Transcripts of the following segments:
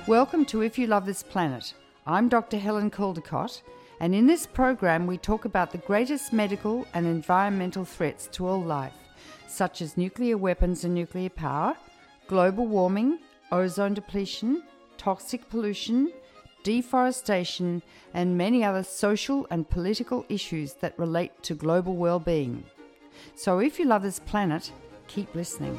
Welcome to If You Love This Planet. I'm Dr. Helen Caldicott, and in this program we talk about the greatest medical and environmental threats to all life, such as nuclear weapons and nuclear power, global warming, ozone depletion, toxic pollution, deforestation, and many other social and political issues that relate to global well-being. So if you love this planet, keep listening.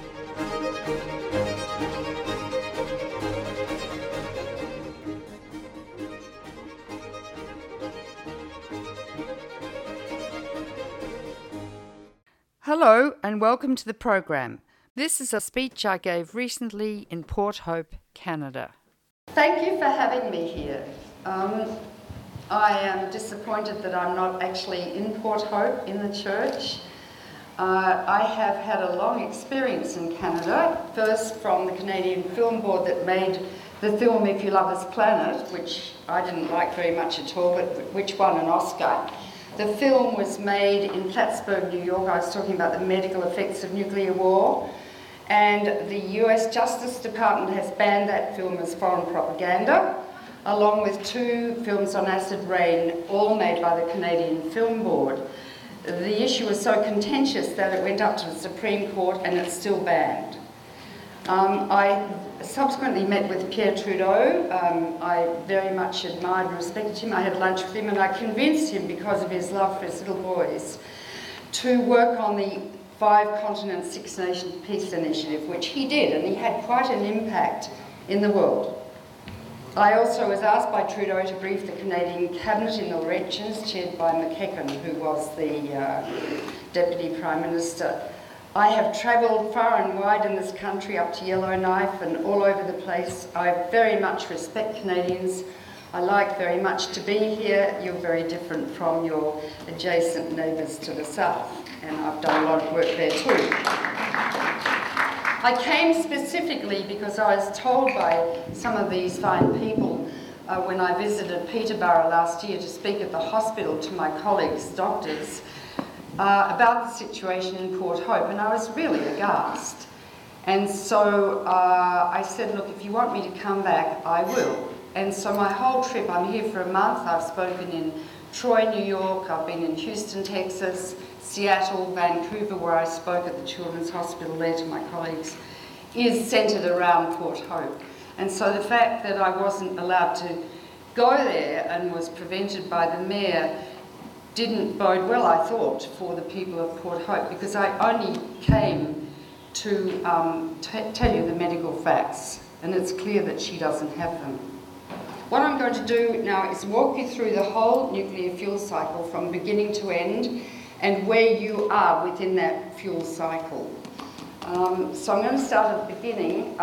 Hello and welcome to the program. This is a speech I gave recently in Port Hope, Canada. Thank you for having me here. I am disappointed that I'm not actually in Port Hope in the church. I have had a long experience in Canada, first from the Canadian Film Board that made the film If You Love This Planet, which I didn't like very much at all, but which won an Oscar. The film was made in Plattsburgh, New York. I was talking about the medical effects of nuclear war. And the US Justice Department has banned that film as foreign propaganda, along with 2 films on acid rain, all made by the Canadian Film Board. The issue was so contentious that it went up to the Supreme Court and it's still banned. I subsequently met with Pierre Trudeau. I very much admired and respected him. I had lunch with him and I convinced him, because of his love for his little boys, to work on the 5 Continent, 6 Nations Peace Initiative, which he did, and he had quite an impact in the world. I also was asked by Trudeau to brief the Canadian Cabinet in the elections, chaired by McEachran, who was the Deputy Prime Minister. I have travelled far and wide in this country, up to Yellowknife and all over the place. I very much respect Canadians. I like very much to be here. You're very different from your adjacent neighbours to the south, and I've done a lot of work there too. I came specifically because I was told by some of these fine people when I visited Peterborough last year to speak at the hospital to my colleagues, doctors, about the situation in Port Hope, and I was really aghast. And so I said, look, if you want me to come back, I will. And so my whole trip, I'm here for a month. I've spoken in Troy, New York. I've been in Houston, Texas, Seattle, Vancouver, where I spoke at the Children's Hospital there to my colleagues, is centred around Port Hope. And so the fact that I wasn't allowed to go there and was prevented by the mayor didn't bode well, I thought, for the people of Port Hope, because I only came to tell you the medical facts, and it's clear that she doesn't have them. What I'm going to do now is walk you through the whole nuclear fuel cycle from beginning to end, and where you are within that fuel cycle. So I'm going to start at the beginning.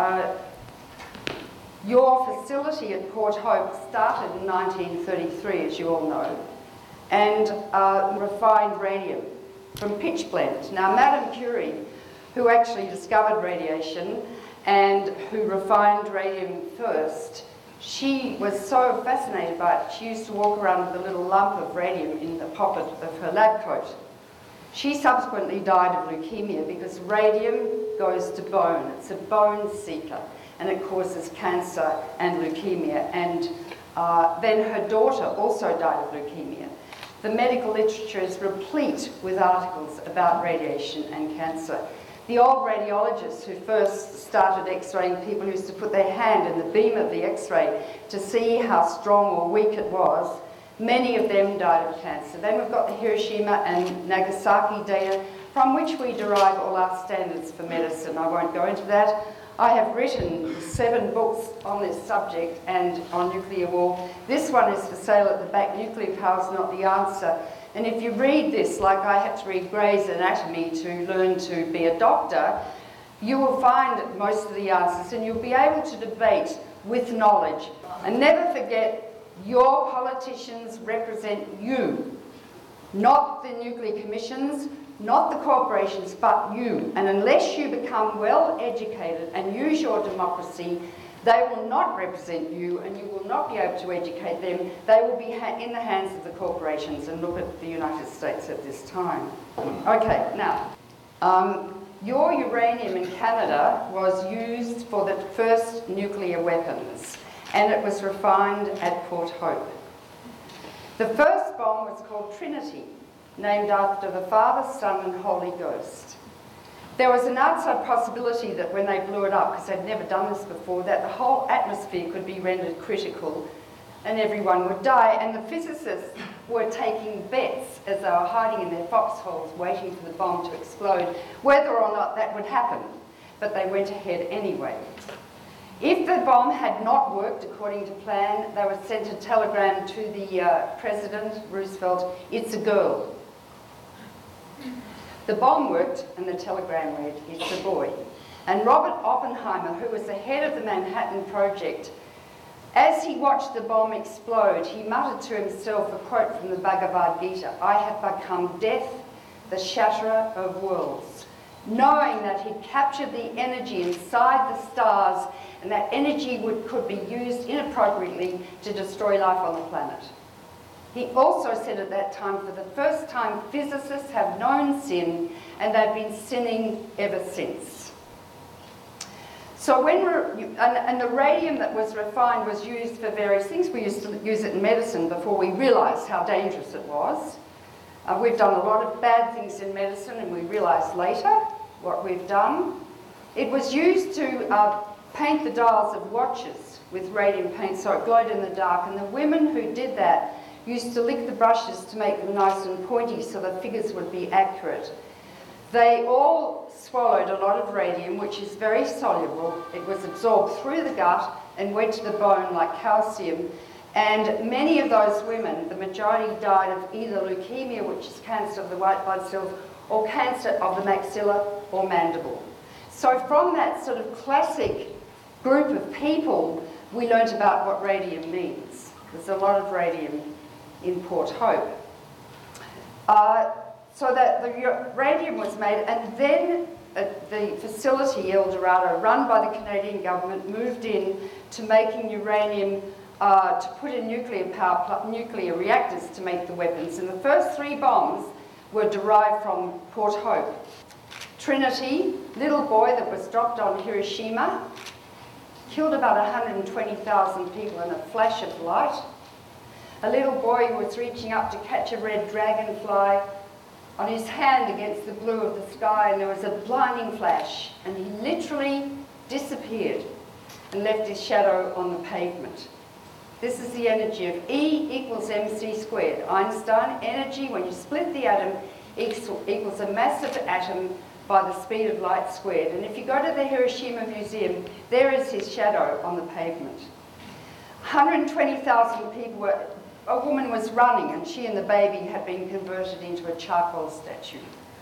Your facility at Port Hope started in 1933, as you all know, and refined radium from pitch blende. Now, Madame Curie, who actually discovered radiation and who refined radium first, she was so fascinated by it, she used to walk around with a little lump of radium in the pocket of her lab coat. She subsequently died of leukemia because radium goes to bone. It's a bone seeker, and it causes cancer and leukemia. And then her daughter also died of leukemia. The medical literature is replete with articles about radiation and cancer. The old radiologists who first started x-raying people used to put their hand in the beam of the x-ray to see how strong or weak it was. Many of them died of cancer. Then we've got the Hiroshima and Nagasaki data, from which we derive all our standards for medicine. I won't go into that. I have written 7 books on this subject and on nuclear war. This one is for sale at the back. Nuclear power is not the answer. And if you read this, like I had to read Gray's Anatomy to learn to be a doctor, you will find most of the answers, and you'll be able to debate with knowledge. And never forget, your politicians represent you, not the nuclear commissions, not the corporations, but you. And unless you become well educated and use your democracy, they will not represent you, and you will not be able to educate them. They will be in the hands of the corporations. And look at the United States at this time. Okay, now, your uranium in Canada was used for the first nuclear weapons, and it was refined at Port Hope. The first bomb was called Trinity, named after the Father, Son and Holy Ghost. There was an outside possibility that when they blew it up, because they'd never done this before, that the whole atmosphere could be rendered critical and everyone would die. And the physicists were taking bets as they were hiding in their foxholes waiting for the bomb to explode, whether or not that would happen. But they went ahead anyway. If the bomb had not worked according to plan, they would send a telegram to the President, Roosevelt, "It's a girl." The bomb worked and the telegram read, "It's a boy." And Robert Oppenheimer, who was the head of the Manhattan Project, as he watched the bomb explode, he muttered to himself a quote from the Bhagavad Gita, "I have become death, the shatterer of worlds," knowing that he'd captured the energy inside the stars and that energy could be used inappropriately to destroy life on the planet. He also said at that time, for the first time, physicists have known sin, and they've been sinning ever since. So and the radium that was refined was used for various things. We used to use it in medicine before we realised how dangerous it was. We've done a lot of bad things in medicine, and we realised later what we've done. It was used to paint the dials of watches with radium paint so it glowed in the dark, and the women who did that used to lick the brushes to make them nice and pointy so the figures would be accurate. They all swallowed a lot of radium, which is very soluble. It was absorbed through the gut and went to the bone like calcium. And many of those women, the majority, died of either leukemia, which is cancer of the white blood cells, or cancer of the maxilla or mandible. So from that sort of classic group of people, we learnt about what radium means. There's a lot of radium in Port Hope. So that the radium was made, and then the facility, El Dorado, run by the Canadian government, moved in to making uranium to put in nuclear reactors to make the weapons. And the first 3 bombs were derived from Port Hope. Trinity, little boy that was dropped on Hiroshima, killed about 120,000 people in a flash of light. A little boy who was reaching up to catch a red dragonfly on his hand against the blue of the sky, and there was a blinding flash, and he literally disappeared and left his shadow on the pavement. This is the energy of E equals mc squared. Einstein, energy, when you split the atom, equals a massive atom by the speed of light squared. And if you go to the Hiroshima Museum, there is his shadow on the pavement. 120,000 people were... A woman was running, and she and the baby had been converted into a charcoal statue.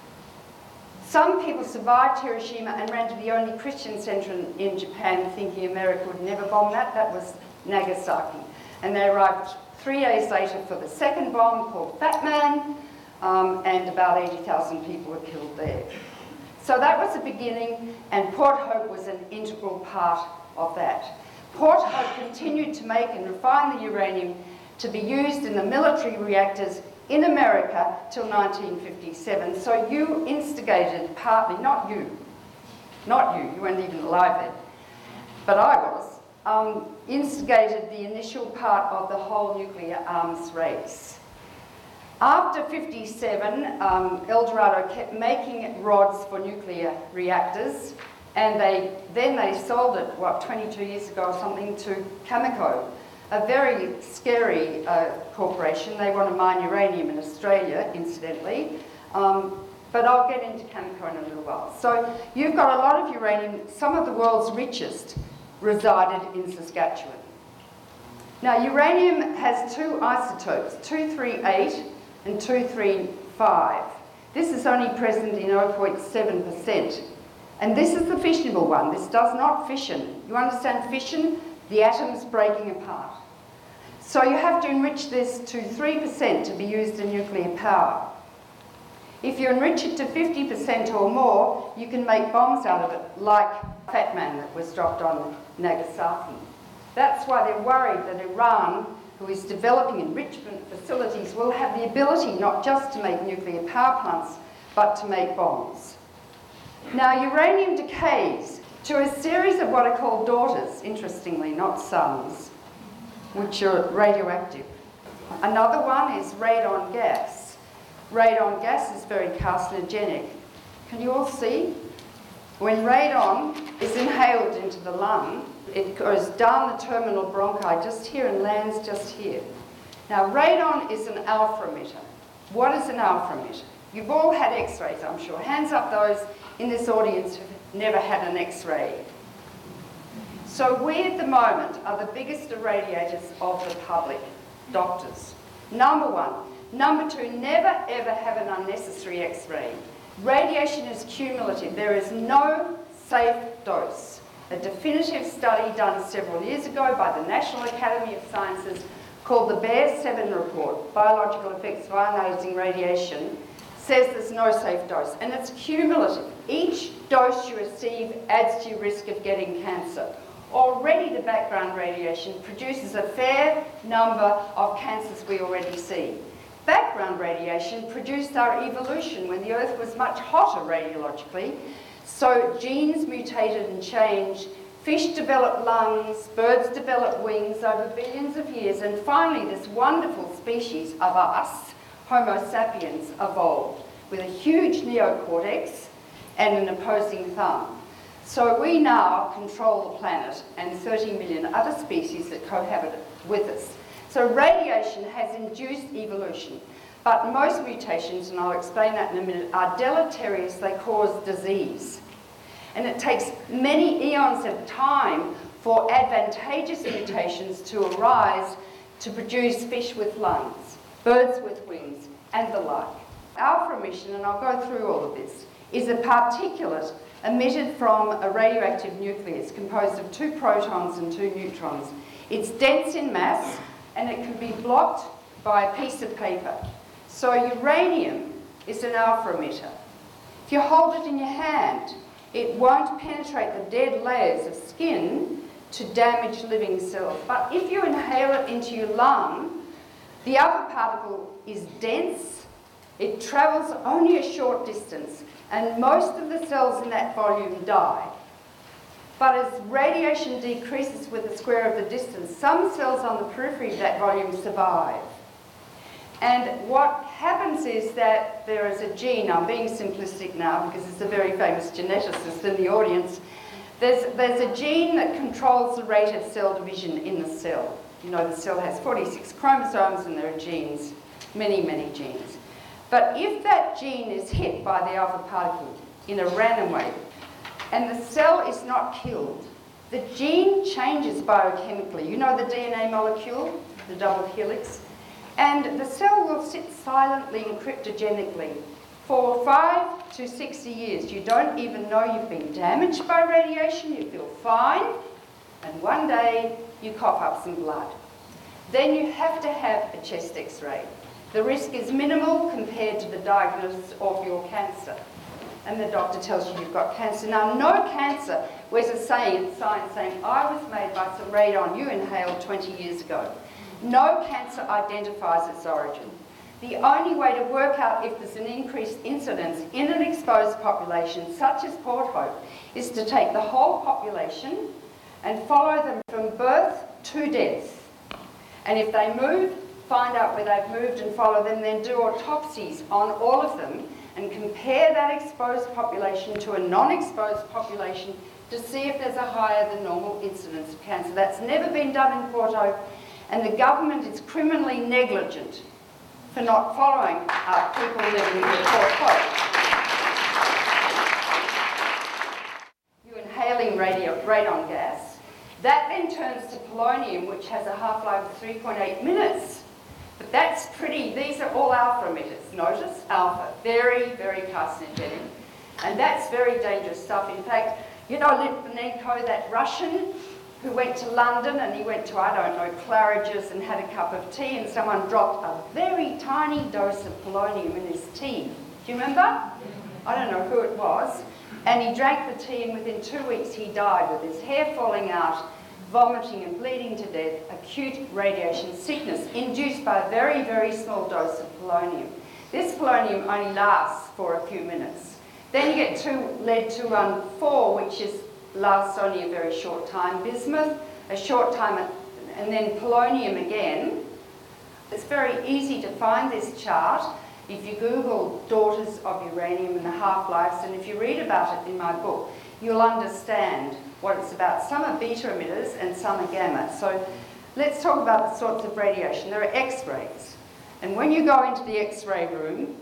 Some people survived Hiroshima and ran to the only Christian centre in Japan, thinking America would never bomb that. That was Nagasaki. And they arrived 3 days later for the second bomb, called Fat Man, and about 80,000 people were killed there. So that was the beginning, and Port Hope was an integral part of that. Port Hope continued to make and refine the uranium to be used in the military reactors in America till 1957. So you instigated partly, not you weren't even alive then, but I was, instigated the initial part of the whole nuclear arms race. After 57, El Dorado kept making rods for nuclear reactors, and then they sold it, 22 years ago or something, to Cameco, a very scary corporation. They want to mine uranium in Australia, incidentally, but I'll get into Cameco in a little while. So you've got a lot of uranium. Some of the world's richest resided in Saskatchewan. Now, uranium has 2 isotopes, 238 and 235. This is only present in 0.7%. And this is the fissionable one. This does not fission. You understand fission? The atoms breaking apart. So you have to enrich this to 3% to be used in nuclear power. If you enrich it to 50% or more, you can make bombs out of it, like Fat Man that was dropped on Nagasaki. That's why they're worried that Iran, who is developing enrichment facilities, will have the ability not just to make nuclear power plants, but to make bombs. Now, Now, uranium decays to a series of what are called daughters, interestingly, not sons, which are radioactive. Another one is radon gas. Radon gas is very carcinogenic. Can you all see? When radon is inhaled into the lung, it goes down the terminal bronchi just here and lands just here. Now, radon is an alpha emitter. What is an alpha emitter? You've all had x-rays, I'm sure. Hands up those in this audience who've never had an x-ray. So we at the moment are the biggest irradiators of the public, doctors. Number one. Number two, never ever have an unnecessary x-ray. Radiation is cumulative. There is no safe dose. A definitive study done several years ago by the National Academy of Sciences called the BEAR-7 report, Biological Effects of Ionizing Radiation, says there's no safe dose, and it's cumulative. Each dose you receive adds to your risk of getting cancer. Already the background radiation produces a fair number of cancers we already see. Background radiation produced our evolution when the Earth was much hotter radiologically, so genes mutated and changed, fish developed lungs, birds developed wings over billions of years, and finally this wonderful species of us, Homo sapiens, evolved with a huge neocortex and an opposing thumb. So we now control the planet and 30 million other species that cohabit with us. So radiation has induced evolution, but most mutations, and I'll explain that in a minute, are deleterious. They cause disease. And it takes many eons of time for advantageous mutations to arise to produce fish with lungs, birds with wings, and the like. Alpha emission, and I'll go through all of this, is a particulate emitted from a radioactive nucleus composed of 2 protons and 2 neutrons. It's dense in mass, and it can be blocked by a piece of paper. So uranium is an alpha emitter. If you hold it in your hand, it won't penetrate the dead layers of skin to damage living cells. But if you inhale it into your lung, the alpha particle is dense, it travels only a short distance, and most of the cells in that volume die. But as radiation decreases with the square of the distance, some cells on the periphery of that volume survive. And what happens is that there is a gene, I'm being simplistic now because it's a very famous geneticist in the audience, there's a gene that controls the rate of cell division in the cell. You know, the cell has 46 chromosomes and there are genes, many, many genes. But if that gene is hit by the alpha particle in a random way, and the cell is not killed, the gene changes biochemically. You know the DNA molecule, the double helix? And the cell will sit silently and cryptogenically for 5 to 60 years. You don't even know you've been damaged by radiation, you feel fine, and one day you cough up some blood. Then you have to have a chest x-ray. The risk is minimal compared to the diagnosis of your cancer. And the doctor tells you you've got cancer. Now, no cancer wears a saying in science saying, I was made by some radon you inhaled 20 years ago. No cancer identifies its origin. The only way to work out if there's an increased incidence in an exposed population, such as Port Hope, is to take the whole population and follow them from birth to death. And if they move, find out where they've moved and follow them, then do autopsies on all of them and compare that exposed population to a non-exposed population to see if there's a higher than normal incidence of cancer. That's never been done in Port Hope, and the government is criminally negligent for not following up people living in Port Hope. You're inhaling radon gas. That then turns to polonium, which has a half-life of 3.8 minutes. But that's pretty, these are all alpha emitters. Notice, alpha, very, very carcinogenic. And that's very dangerous stuff. In fact, you know Litvinenko, that Russian who went to London and he went to, I don't know, Claridge's and had a cup of tea and someone dropped a very tiny dose of polonium in his tea. Do you remember? I don't know who it was. And he drank the tea and within 2 weeks he died with his hair falling out, vomiting and bleeding to death, acute radiation sickness induced by a very, very small dose of polonium. This polonium only lasts for a few minutes. Then you get lead-214, which lasts only a very short time. Bismuth, a short time, and then polonium again. It's very easy to find this chart if you Google daughters of uranium and the half-lives, and if you read about it in my book, you'll understand what it's about. Some are beta emitters and some are gamma. So let's talk about the sorts of radiation. There are X-rays. And when you go into the X-ray room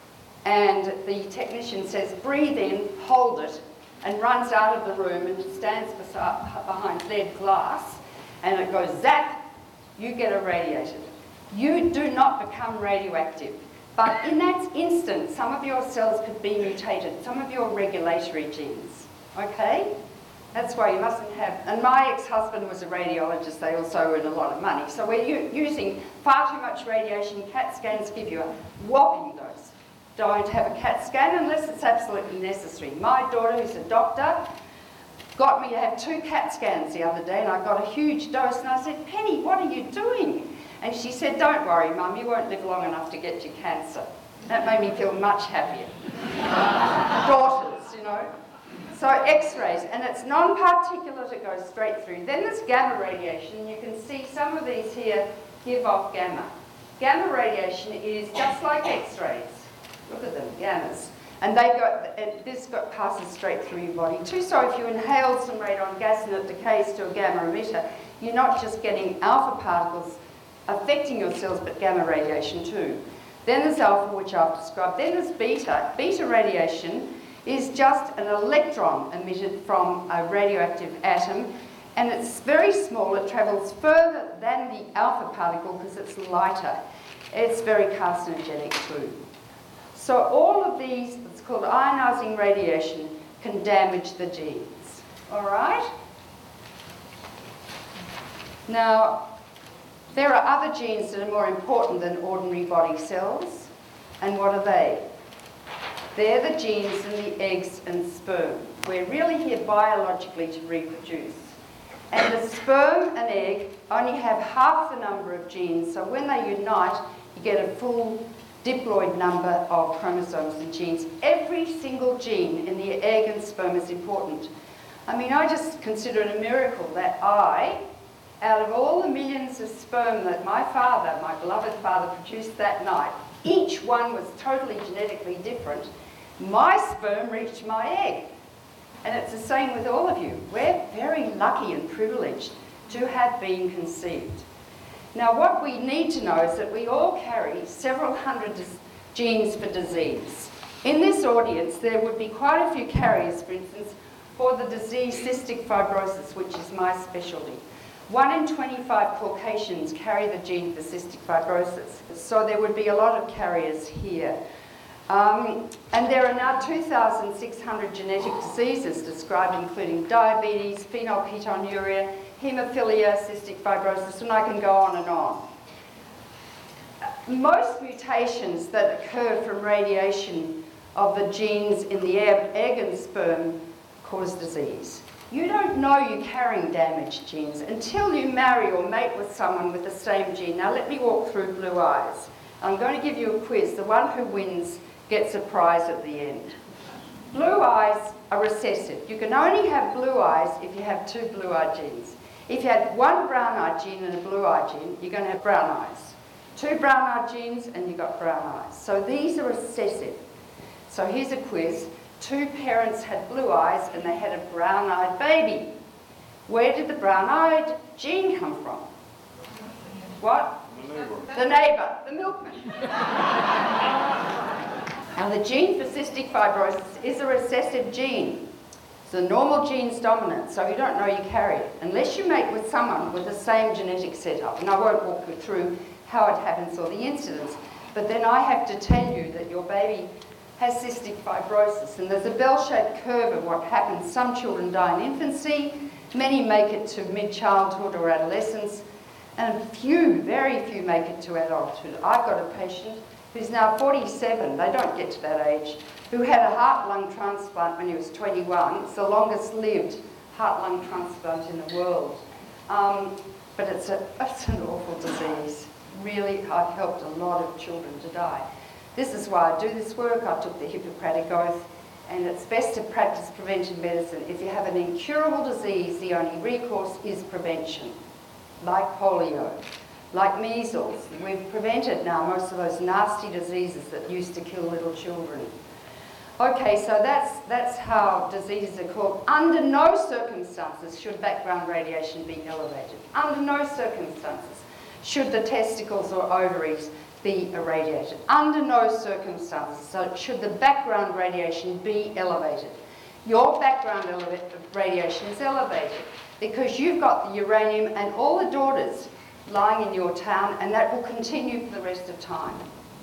and the technician says, breathe in, hold it, and runs out of the room and stands behind lead glass, and it goes zap, you get irradiated. You do not become radioactive. But in that instant, some of your cells could be mutated, some of your regulatory genes, okay? That's why you mustn't have, and my ex-husband was a radiologist, they also earn a lot of money. So we're using far too much radiation. CAT scans give you a whopping dose. Don't have a CAT scan unless it's absolutely necessary. My daughter, who's a doctor, got me to have 2 CAT scans the other day, and I got a huge dose, and I said, Penny, what are you doing? And she said, don't worry, Mum, you won't live long enough to get your cancer. That made me feel much happier. Daughters, you know. So X-rays, and it's non-particulate, it goes straight through. Then there's gamma radiation. You can see some of these here give off gamma. Gamma radiation is just like X-rays. Look at them, gammas. And this passes straight through your body too. So if you inhale some radon gas and it decays to a gamma emitter, you're not just getting alpha particles affecting your cells, but gamma radiation too. Then there's alpha, which I've described. Then there's beta. Beta radiation is just an electron emitted from a radioactive atom, and it's very small. It travels further than the alpha particle because it's lighter. It's very carcinogenic too. So all of these, it's called ionizing radiation, can damage the genes. All right? Now, there are other genes that are more important than ordinary body cells. And what are they? They're the genes in the eggs and sperm. We're really here biologically to reproduce. And the sperm and egg only have half the number of genes, so when they unite, you get a full diploid number of chromosomes and genes. Every single gene in the egg and sperm is important. I mean, I just consider it a miracle that out of all the millions of sperm that my father, my beloved father, produced that night, each one was totally genetically different. My sperm reached my egg. And it's the same with all of you. We're very lucky and privileged to have been conceived. Now, what we need to know is that we all carry several hundred genes for disease. In this audience, there would be quite a few carriers, for instance, for the disease cystic fibrosis, which is my specialty. 1 in 25 Caucasians carry the gene for cystic fibrosis. So there would be a lot of carriers here. And there are now 2,600 genetic diseases described, including diabetes, phenylketonuria, haemophilia, cystic fibrosis, and I can go on and on. Most mutations that occur from radiation of the genes in the egg and sperm cause disease. You don't know you're carrying damaged genes until you marry or mate with someone with the same gene. Now let me walk through blue eyes. I'm going to give you a quiz. The one who wins gets a prize at the end. Blue eyes are recessive. You can only have blue eyes if you have 2 blue-eye genes. If you had 1 brown-eye gene and a blue-eye gene, you're going to have brown eyes. 2 brown-eye genes and you've got brown eyes. So these are recessive. So here's a quiz. 2 parents had blue eyes and they had a brown-eyed baby. Where did the brown-eyed gene come from? What? The neighbour, the milkman. Now the gene for cystic fibrosis is a recessive gene. The normal gene's dominant, so you don't know you carry it, unless you mate with someone with the same genetic setup. And I won't walk you through how it happens or the incidence, but then I have to tell you that your baby has cystic fibrosis, and there's a bell-shaped curve of what happens. Some children die in infancy, many make it to mid-childhood or adolescence, and very few make it to adulthood. I've got a patient who's now 47, they don't get to that age, who had a heart-lung transplant when he was 21. It's the longest lived heart-lung transplant in the world. But it's an awful disease. Really, I've helped a lot of children to die. This is why I do this work. I took the Hippocratic Oath, and it's best to practice preventive medicine. If you have an incurable disease, the only recourse is prevention, like polio, like measles. We've prevented now most of those nasty diseases that used to kill little children. Okay, so that's how diseases are called. Under no circumstances should background radiation be elevated. Under no circumstances should the testicles or ovaries be irradiated. Under no circumstances so should the background radiation be elevated. Your background radiation is elevated because you've got the uranium and all the daughters lying in your town, and that will continue for the rest of time.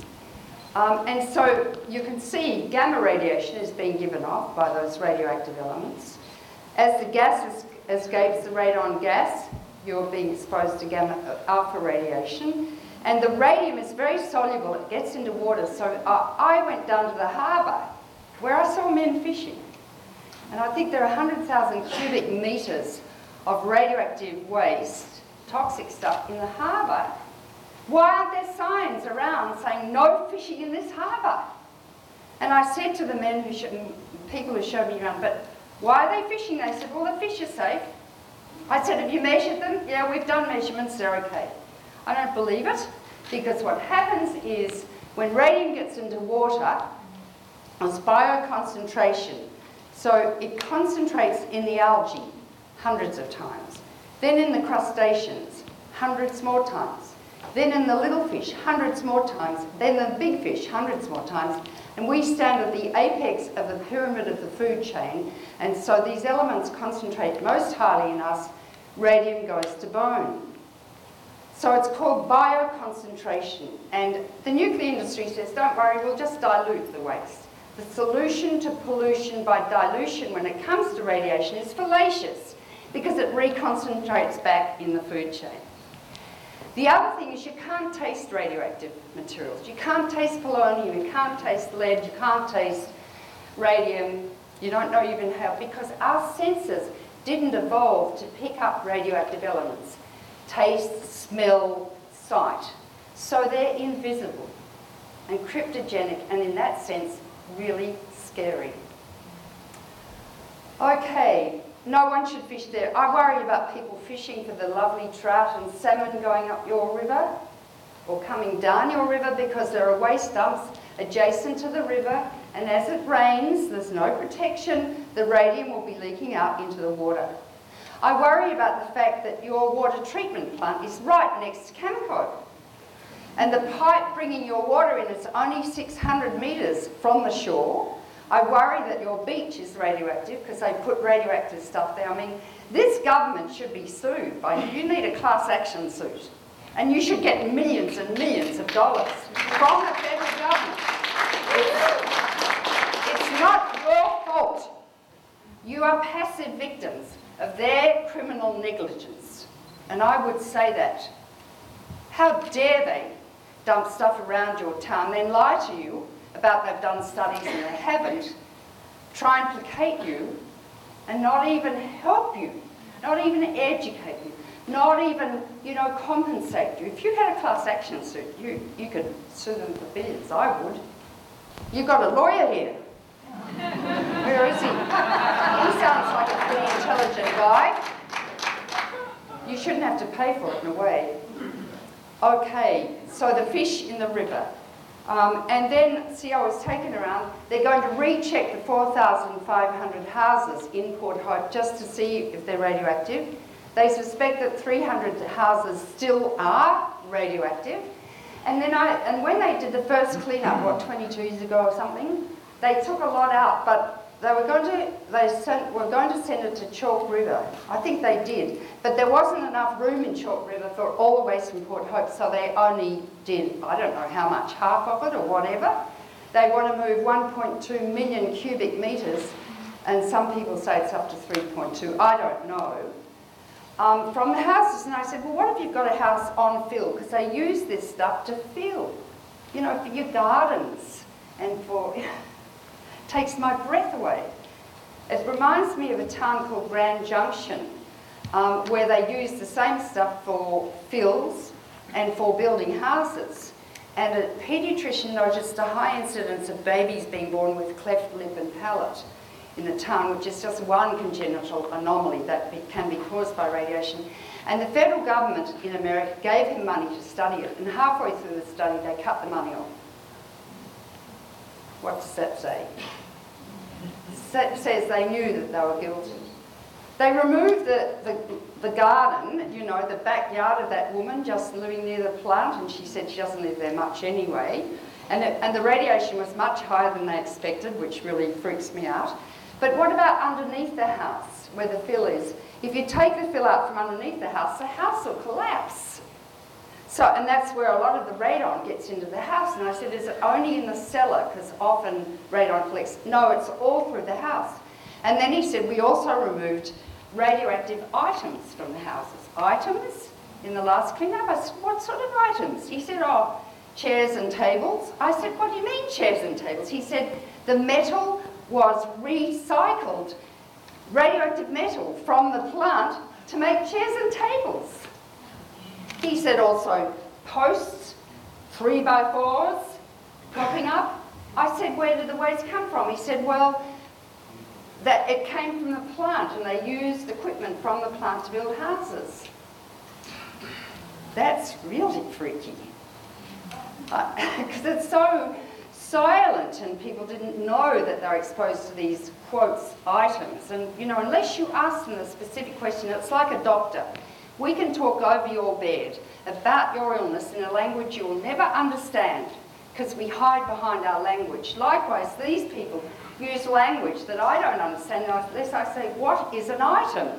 And so you can see gamma radiation is being given off by those radioactive elements. As the gas escapes the radon gas, you're being exposed to gamma alpha radiation. And the radium is very soluble, it gets into water. So I went down to the harbour where I saw men fishing. And I think there are 100,000 cubic metres of radioactive waste, toxic stuff, in the harbour. Why aren't there signs around saying no fishing in this harbour? And I said to the men people who showed me around, but why are they fishing? They said, well, the fish are safe. I said, have you measured them? Yeah, we've done measurements, they're okay. I don't believe it, because what happens is when radium gets into water, it's bioconcentration. So it concentrates in the algae hundreds of times. Then in the crustaceans, hundreds more times. Then in the little fish, hundreds more times. Then the big fish, hundreds more times. And we stand at the apex of the pyramid of the food chain. And so these elements concentrate most highly in us. Radium goes to bone. So it's called bioconcentration. And the nuclear industry says, don't worry, we'll just dilute the waste. The solution to pollution by dilution when it comes to radiation is fallacious, because it reconcentrates back in the food chain. The other thing is you can't taste radioactive materials. You can't taste polonium, you can't taste lead, you can't taste radium. You don't know even how, because our senses didn't evolve to pick up radioactive elements. Taste, smell, sight. So they're invisible and cryptogenic, and in that sense, really scary. Okay. No one should fish there. I worry about people fishing for the lovely trout and salmon going up your river or coming down your river, because there are waste dumps adjacent to the river, and as it rains, there's no protection, the radium will be leaking out into the water. I worry about the fact that your water treatment plant is right next to Cameco, and the pipe bringing your water in is only 600 metres from the shore. I worry that your beach is radioactive because they put radioactive stuff there. I mean, this government should be sued by you. You need a class action suit. And you should get millions and millions of dollars from the federal government. It's not your fault. You are passive victims of their criminal negligence. And I would say that. How dare they dump stuff around your town, then lie to you about they've done studies and they haven't, try and placate you, and not even help you, not even educate you, not even, compensate you. If you had a class action suit, you could sue them for billions. I would. You've got a lawyer here. Where is he? He sounds like a pretty intelligent guy. You shouldn't have to pay for it in a way. Okay, so the fish in the river. And then, see, I was taken around. They're going to recheck the 4,500 houses in Port Hope just to see if they're radioactive. They suspect that 300 houses still are radioactive. And then when they did the first clean-up, 22 years ago or something, they took a lot out, but they were going to send it to Chalk River. I think they did. But there wasn't enough room in Chalk River for all the waste from Port Hope, so they only did, I don't know how much, half of it or whatever. They want to move 1.2 million cubic metres, and some people say it's up to 3.2. I don't know. From the houses, and I said, well, what if you've got a house on fill? Because they use this stuff to fill, for your gardens and for... takes my breath away. It reminds me of a town called Grand Junction, where they use the same stuff for fills and for building houses. and a paediatrician noticed a high incidence of babies being born with cleft lip and palate in the tongue, which is just one congenital anomaly that can be caused by radiation. And the federal government in America gave him money to study it, and halfway through the study they cut the money off. What does that say? It says they knew that they were guilty. They removed the garden, you know, the backyard of that woman just living near the plant, and she said she doesn't live there much anyway. And the radiation was much higher than they expected, which really freaks me out. But what about underneath the house, where the fill is? If you take the fill out from underneath the house will collapse. So, and that's where a lot of the radon gets into the house. And I said, is it only in the cellar? Because often radon collects. No, it's all through the house. And then he said, we also removed radioactive items from the houses. Items? In the last clean-up? I said, what sort of items? He said, oh, chairs and tables. I said, what do you mean chairs and tables? He said, the metal was recycled, radioactive metal from the plant to make chairs and tables. He said also posts, 3x4s popping up. I said, where did the waste come from? He said, well, that it came from the plant and they used equipment from the plant to build houses. That's really freaky. Because it's so silent and people didn't know that they're exposed to these, quotes, items. And, you know, unless you ask them the specific question, it's like a doctor. We can talk over your bed about your illness in a language you will never understand because we hide behind our language. Likewise, these people use language that I don't understand unless I say, what is an item?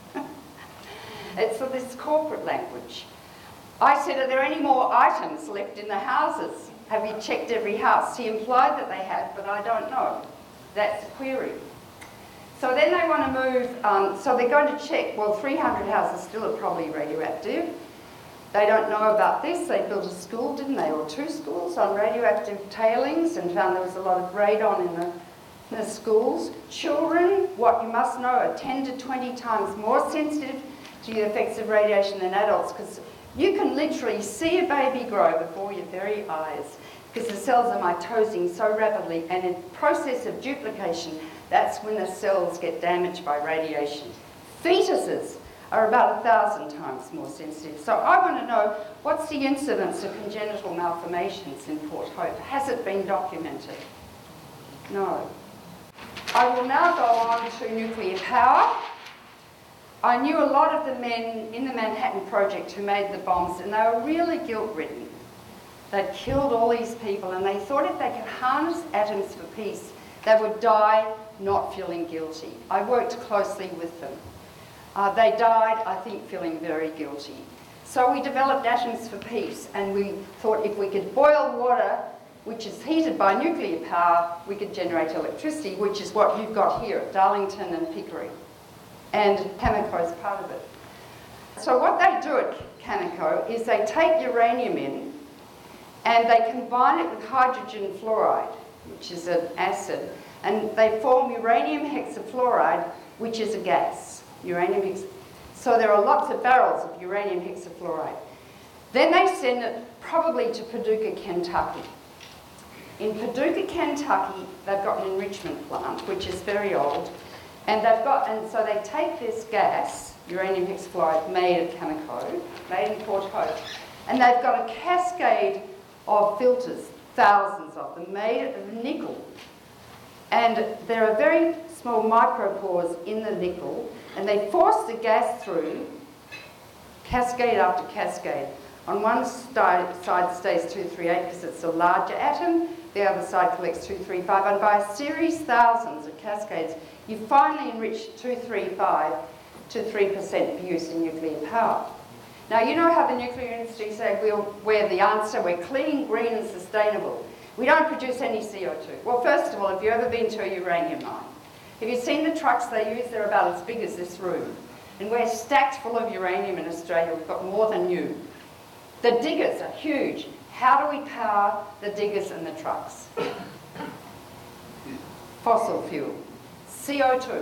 It's this corporate language. I said, are there any more items left in the houses? Have you checked every house? He implied that they had, but I don't know. That's the query. So then they want to move, so they're going to check, well, 300 houses still are probably radioactive. They don't know about this. They built a school, didn't they, or 2 schools on radioactive tailings and found there was a lot of radon in the schools. Children, what you must know, are 10 to 20 times more sensitive to the effects of radiation than adults because you can literally see a baby grow before your very eyes because the cells are mitosing so rapidly, and in the process of duplication, that's when the cells get damaged by radiation. Fetuses are about 1,000 times more sensitive. So I want to know, what's the incidence of congenital malformations in Port Hope? Has it been documented? No. I will now go on to nuclear power. I knew a lot of the men in the Manhattan Project who made the bombs, and they were really guilt-ridden. They'd killed all these people, and they thought if they could harness atoms for peace, they would die not feeling guilty. I worked closely with them. They died, I think, feeling very guilty. So we developed atoms for peace, and we thought if we could boil water, which is heated by nuclear power, we could generate electricity, which is what you've got here at Darlington and Pickering. And Cameco is part of it. So what they do at Cameco is they take uranium in and they combine it with hydrogen fluoride, which is an acid, and they form uranium hexafluoride, which is a gas. So there are lots of barrels of uranium hexafluoride. Then they send it probably to Paducah, Kentucky. In Paducah, Kentucky, they've got an enrichment plant, which is very old, and so they take this gas, uranium hexafluoride, made at Cameco, made in Port Hope, and they've got a cascade of filters, thousands of them, made of nickel. And there are very small micropores in the nickel, and they force the gas through, cascade after cascade. On one side stays 238 because it's a larger atom, the other side collects 235, and by a series, thousands of cascades, you finally enrich 235 to 3% for use in nuclear power. Now, you know how the nuclear industry say we're the answer, we're clean, green and sustainable. We don't produce any CO2. Well, first of all, have you ever been to a uranium mine? Have you seen the trucks they use? They're about as big as this room. And we're stacked full of uranium in Australia. We've got more than you. The diggers are huge. How do we power the diggers and the trucks? Fossil fuel. CO2.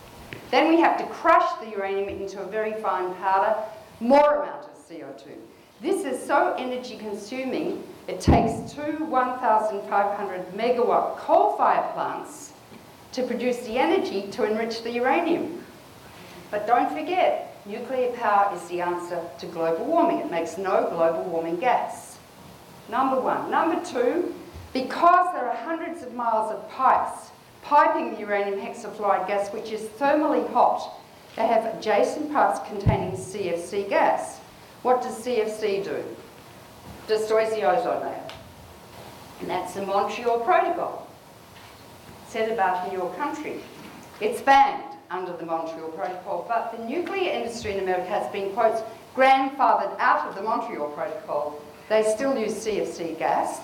Then we have to crush the uranium into a very fine powder, more amount of CO2. This is so energy consuming, it takes two 1,500 megawatt coal-fired plants to produce the energy to enrich the uranium. But don't forget, nuclear power is the answer to global warming. It makes no global warming gas. Number one. Number two, because there are hundreds of miles of pipes piping the uranium hexafluoride gas, which is thermally hot, they have adjacent pipes containing CFC gas. What does CFC do? Destroys the ozone layer. And that's the Montreal Protocol, set about in your country. It's banned under the Montreal Protocol, but the nuclear industry in America has been, quotes, grandfathered out of the Montreal Protocol. They still use CFC gas.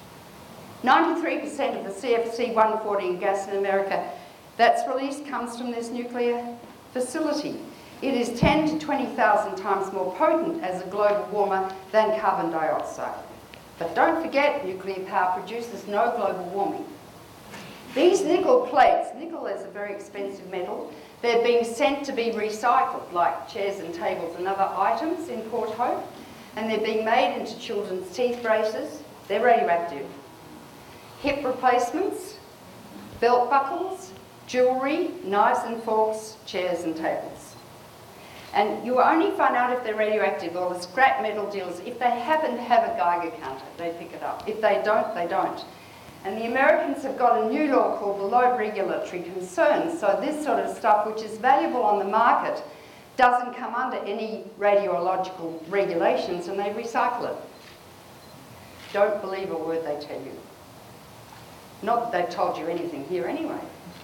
93% of the CFC 114 gas in America that's released comes from this nuclear facility. It is 10 to 20,000 times more potent as a global warmer than carbon dioxide. But don't forget, nuclear power produces no global warming. These nickel plates, nickel is a very expensive metal, they're being sent to be recycled, like chairs and tables and other items in Port Hope, and they're being made into children's teeth braces. They're radioactive. Hip replacements, belt buckles, jewellery, knives and forks, chairs and tables. And you will only find out if they're radioactive, or the scrap metal dealers, if they happen to have a Geiger counter, they pick it up. If they don't, they don't. And the Americans have got a new law called the Low Regulatory Concerns. So this sort of stuff, which is valuable on the market, doesn't come under any radiological regulations, and they recycle it. Don't believe a word they tell you. Not that they've told you anything here anyway.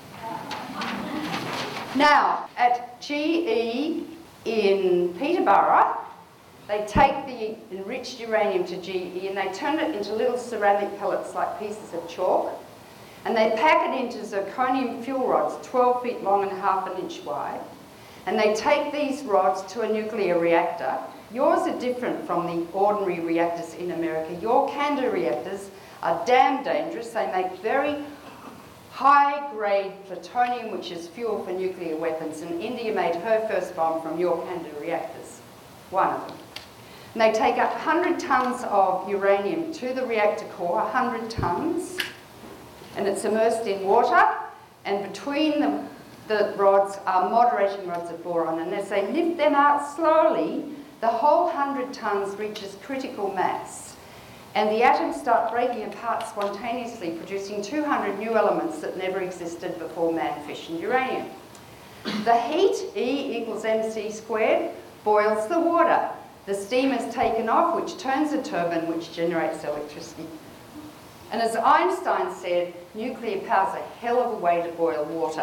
Now, at GE in Peterborough, they take the enriched uranium to GE and they turn it into little ceramic pellets like pieces of chalk, and they pack it into zirconium fuel rods 12 feet long and half an inch wide, and they take these rods to a nuclear reactor. Yours are different from the ordinary reactors in America. Your CANDU reactors are damn dangerous. They make very high-grade plutonium, which is fuel for nuclear weapons, and India made her first bomb from your CANDU reactors, one of them. And they take 100 tonnes of uranium to the reactor core, 100 tonnes, and it's immersed in water, and between the rods are moderating rods of boron, and as they lift them out slowly, the whole 100 tonnes reaches critical mass, and the atoms start breaking apart spontaneously, producing 200 new elements that never existed before man fissioned uranium. The heat, E equals mc squared, boils the water. The steam is taken off, which turns a turbine, which generates electricity. And as Einstein said, nuclear power is a hell of a way to boil water.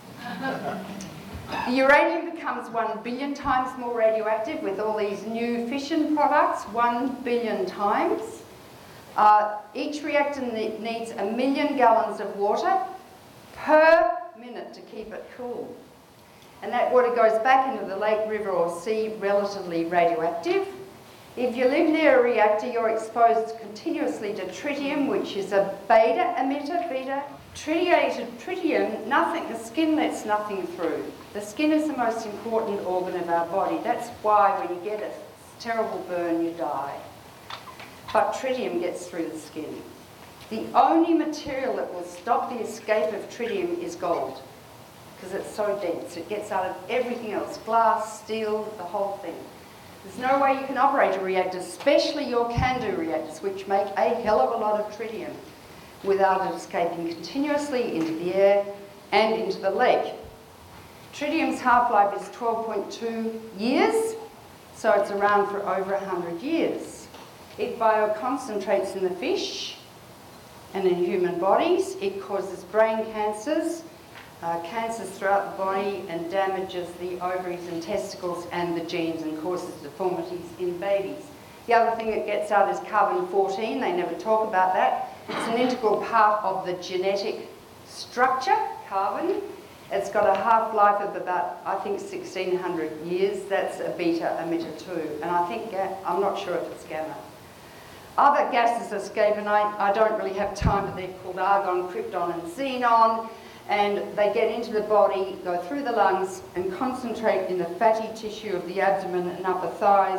The uranium becomes 1 billion times more radioactive with all these new fission products, 1 billion times. Each reactor needs 1 million gallons of water per minute to keep it cool. And that water goes back into the lake, river or sea relatively radioactive. If you live near a reactor, you're exposed continuously to tritium, which is a beta emitter, beta. Tritiated tritium, the skin lets nothing through. The skin is the most important organ of our body. That's why when you get a terrible burn, you die. But tritium gets through the skin. The only material that will stop the escape of tritium is gold, because it's so dense. It gets out of everything else, glass, steel, the whole thing. There's no way you can operate a reactor, especially your CANDU reactors, which make a hell of a lot of tritium, without it escaping continuously into the air and into the lake. Tritium's half-life is 12.2 years, so it's around for over 100 years. It bioconcentrates in the fish and in human bodies. It causes brain cancers, cancers throughout the body, and damages the ovaries and testicles and the genes and causes deformities in babies. The other thing it gets out is carbon-14. They never talk about that. It's an integral part of the genetic structure, carbon. It's got a half-life of about, I think, 1,600 years. That's a beta emitter too. And I think, I'm not sure if it's gamma. Other gases escape, and I don't really have time, but they're called argon, krypton and xenon. And they get into the body, go through the lungs, and concentrate in the fatty tissue of the abdomen and upper thighs,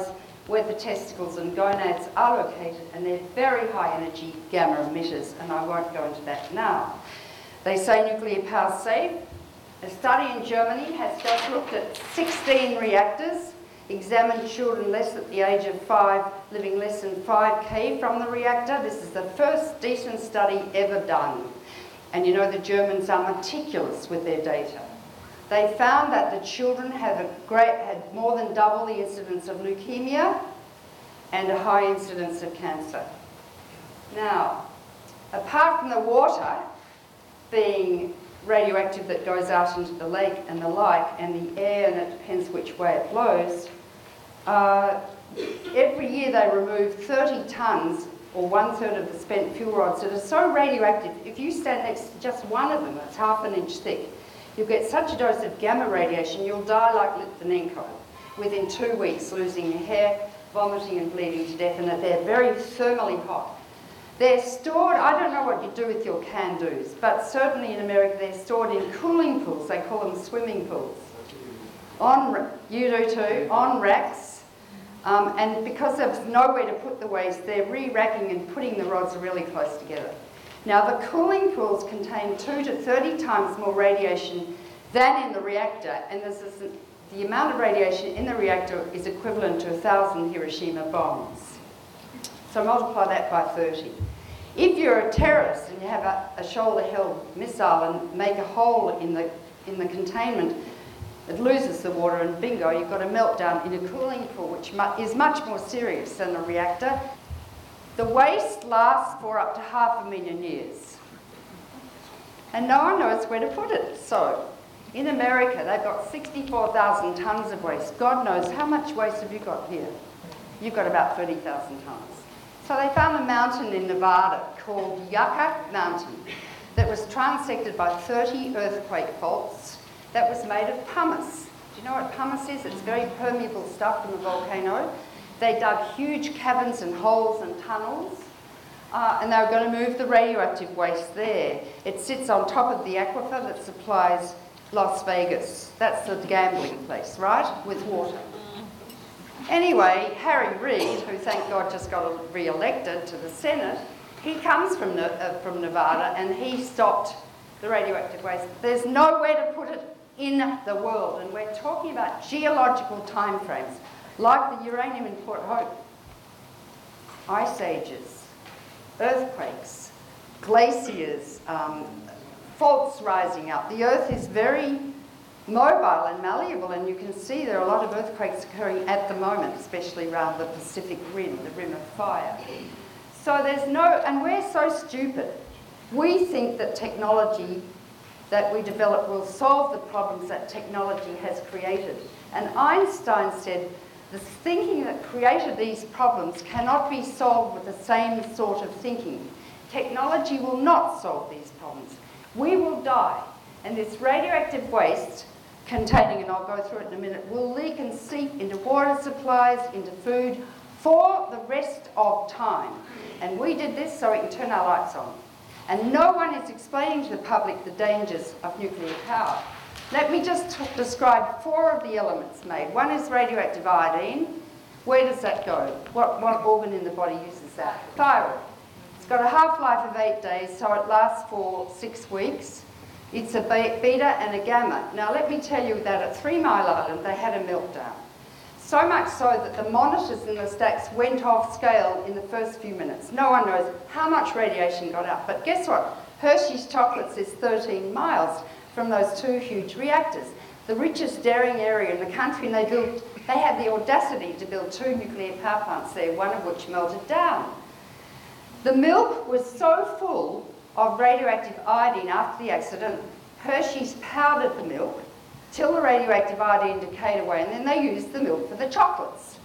where the testicles and gonads are located, and they're very high energy gamma emitters, and I won't go into that now. They say nuclear power's safe. A study in Germany has just looked at 16 reactors, examined children less at the age of 5 living less than 5k from the reactor. This is the first decent study ever done. And you know the Germans are meticulous with their data. They found that the children had more than double the incidence of leukemia and a high incidence of cancer. Now, apart from the water being radioactive that goes out into the lake and the like, and the air, and it depends which way it blows, every year they remove 30 tonnes, or 1/3 of the spent fuel rods that are so radioactive, if you stand next to just one of them, it's 1/2 inch thick, you'll get such a dose of gamma radiation, you'll die like Litvinenko within 2 weeks, losing your hair, vomiting and bleeding to death, and they're very thermally hot. They're stored, I don't know what you do with your can-dos, but certainly in America they're stored in cooling pools. They call them swimming pools. You do too, on racks. And because there's nowhere to put the waste, they're re-racking and putting the rods really close together. Now the cooling pools contain 2 to 30 times more radiation than in the reactor, and the amount of radiation in the reactor is equivalent to 1,000 Hiroshima bombs. So multiply that by 30. If you're a terrorist and you have a shoulder-held missile and make a hole in the containment, it loses the water, and bingo, you've got a meltdown in a cooling pool, which is much more serious than a reactor. The waste lasts for up to 500,000 years. And no one knows where to put it. So, in America, they've got 64,000 tonnes of waste. God knows, how much waste have you got here? You've got about 30,000 tonnes. So they found a mountain in Nevada called Yucca Mountain that was transected by 30 earthquake faults that was made of pumice. Do you know what pumice is? It's very permeable stuff from a volcano. They dug huge caverns and holes and tunnels, and they were going to move the radioactive waste there. It sits on top of the aquifer that supplies Las Vegas. That's the gambling place, right? With water. Anyway, Harry Reid, who thank God just got re-elected to the Senate, he comes from Nevada, and he stopped the radioactive waste. There's nowhere to put it in the world, and we're talking about geological timeframes, like the uranium in Port Hope. Ice ages, earthquakes, glaciers, faults rising up. The Earth is very mobile and malleable, and you can see there are a lot of earthquakes occurring at the moment, especially around the Pacific Rim, the Rim of Fire. So and we're so stupid. We think that technology that we develop will solve the problems that technology has created. And Einstein said, the thinking that created these problems cannot be solved with the same sort of thinking. Technology will not solve these problems. We will die, and this radioactive waste containing, and I'll go through it in a minute, will leak and seep into water supplies, into food, for the rest of time. And we did this so we can turn our lights on. And no one is explaining to the public the dangers of nuclear power. Let me just describe 4 of the elements made. One is radioactive iodine. Where does that go? What organ in the body uses that? Thyroid. It's got a half-life of 8 days, so it lasts for 6 weeks. It's a beta and a gamma. Now let me tell you that at 3 Mile Island they had a meltdown. So much so that the monitors in the stacks went off scale in the first few minutes. No one knows how much radiation got out. But guess what? Hershey's Chocolates is 13 miles from those 2 huge reactors. The richest dairying area in the country, and they had the audacity to build 2 nuclear power plants there, one of which melted down. The milk was so full of radioactive iodine after the accident, Hershey's powdered the milk till the radioactive iodine decayed away, and then they used the milk for the chocolates.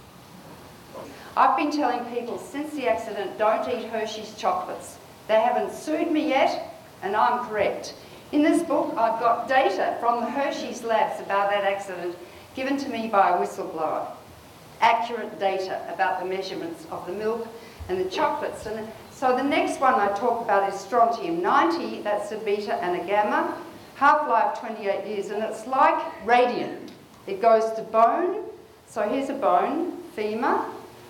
I've been telling people since the accident, don't eat Hershey's chocolates. They haven't sued me yet, and I'm correct. In this book, I've got data from the Hershey's labs about that accident given to me by a whistleblower. Accurate data about the measurements of the milk and the chocolates. And so the next one I talk about is strontium-90, that's a beta and a gamma. Half-life 28 years, and it's like radium. It goes to bone. So here's a bone, femur.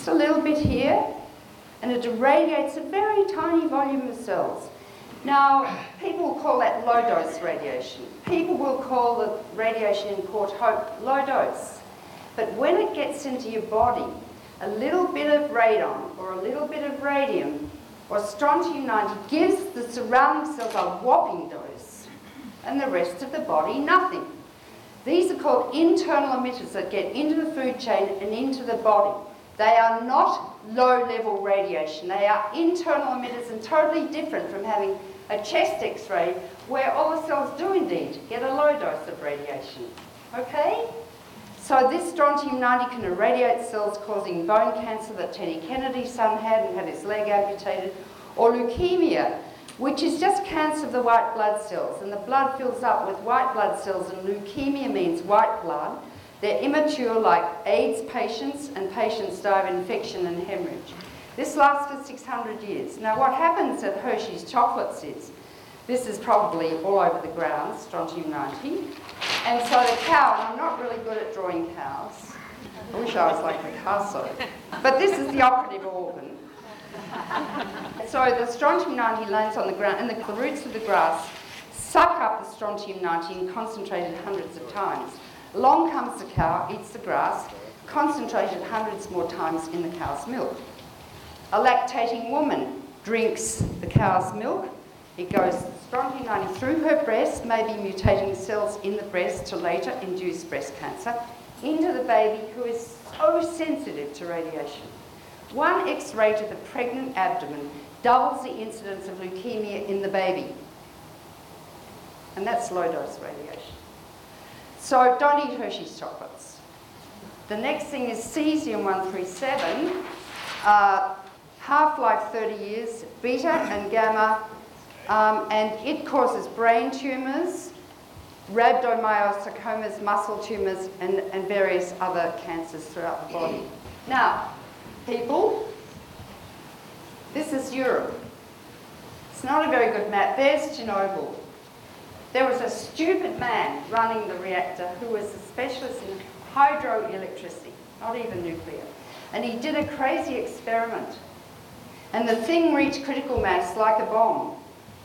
just a little bit here, and it irradiates a very tiny volume of cells. Now, people will call that low-dose radiation. People will call the radiation in Port Hope low dose. But when it gets into your body, a little bit of radon or a little bit of radium or strontium-90 gives the surrounding cells a whopping dose, and the rest of the body nothing. These are called internal emitters that get into the food chain and into the body. They are not low-level radiation. They are internal emitters and totally different from having a chest X-ray where all the cells do indeed get a low dose of radiation. Okay? So this strontium-90 can irradiate cells causing bone cancer that Teddy Kennedy's son had and had his leg amputated, or leukemia, which is just cancer of the white blood cells, and the blood fills up with white blood cells, and leukemia means white blood. They're immature like AIDS patients, and patients die of infection and hemorrhage. This lasts for 600 years. Now what happens at Hershey's chocolates is, this is probably all over the ground, strontium-90, and so the cow, and I'm not really good at drawing cows, I wish I was like Picasso, but this is the operative organ. So the strontium-90 lands on the ground, and the roots of the grass suck up the strontium-90 and concentrated hundreds of times. Along comes the cow, eats the grass, concentrated hundreds more times in the cow's milk. A lactating woman drinks the cow's milk. It goes strontium-90 through her breast, maybe mutating cells in the breast to later induce breast cancer, into the baby who is so sensitive to radiation. One X-ray to the pregnant abdomen doubles the incidence of leukemia in the baby. And that's low-dose radiation. So don't eat Hershey's chocolates. The next thing is cesium-137, half-life 30 years, beta and gamma, and it causes brain tumours, rhabdomyosarcomas, muscle tumours, and various other cancers throughout the body. Now, people, this is Europe. It's not a very good map. There's Chernobyl. There was a stupid man running the reactor who was a specialist in hydroelectricity, not even nuclear. And he did a crazy experiment. And the thing reached critical mass like a bomb.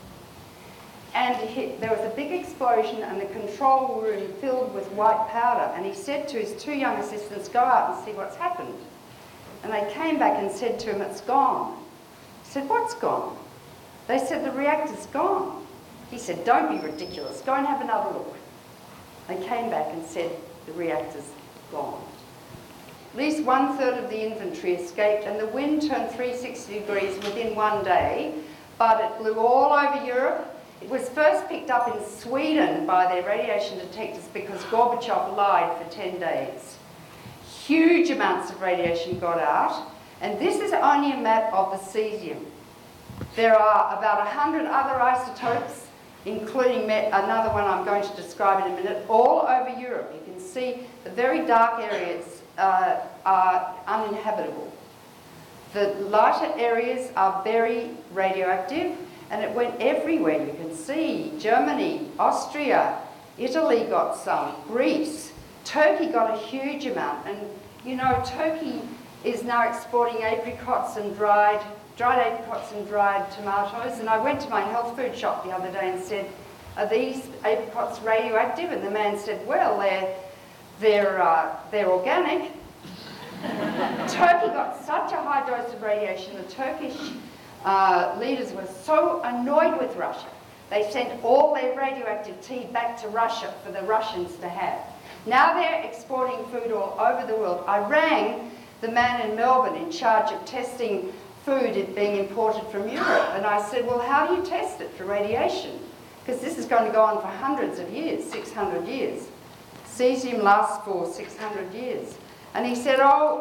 And there was a big explosion and the control room filled with white powder. And he said to his two young assistants, go out and see what's happened. And they came back and said to him, it's gone. He said, what's gone? They said, the reactor's gone. He said, don't be ridiculous, go and have another look. They came back and said, the reactor's gone. At least 1/3 of the infantry escaped, and the wind turned 360 degrees within one day, but it blew all over Europe. It was first picked up in Sweden by their radiation detectors because Gorbachev lied for 10 days. Huge amounts of radiation got out, and this is only a map of the cesium. There are about 100 other isotopes, including another one I'm going to describe in a minute, all over Europe. You can see the very dark areas are uninhabitable. The lighter areas are very radioactive, and it went everywhere. You can see Germany, Austria, Italy got some, Greece, Turkey got a huge amount, and you know, Turkey is now exporting apricots and dried apricots and dried tomatoes. And I went to my health food shop the other day and said, are these apricots radioactive? And the man said, well, they're organic. Turkey got such a high dose of radiation, the Turkish leaders were so annoyed with Russia, they sent all their radioactive tea back to Russia for the Russians to have. Now they're exporting food all over the world. I rang the man in Melbourne in charge of testing food being imported from Europe, and I said, well, how do you test it for radiation? Because this is going to go on for hundreds of years, 600 years. Cesium lasts for 600 years. And he said,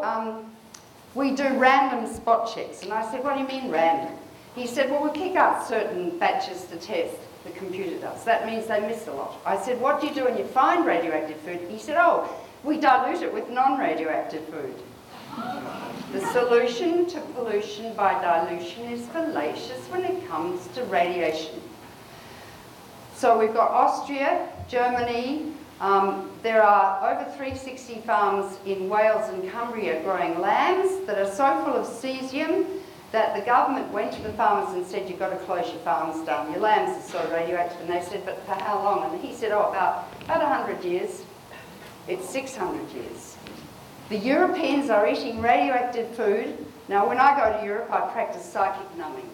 we do random spot checks. And I said, what do you mean random? He said, well, we pick out certain batches to test. The computer does. That means they miss a lot. I said, what do you do when you find radioactive food? He said, we dilute it with non-radioactive food. The solution to pollution by dilution is fallacious when it comes to radiation. So we've got Austria, Germany, There are over 360 farms in Wales and Cumbria growing lambs that are so full of cesium that the government went to the farmers and said, you've got to close your farms down, your lambs are so radioactive. And they said, but for how long? And he said, oh, about 100 years. It's 600 years. The Europeans are eating radioactive food. Now, when I go to Europe, I practice psychic numbing.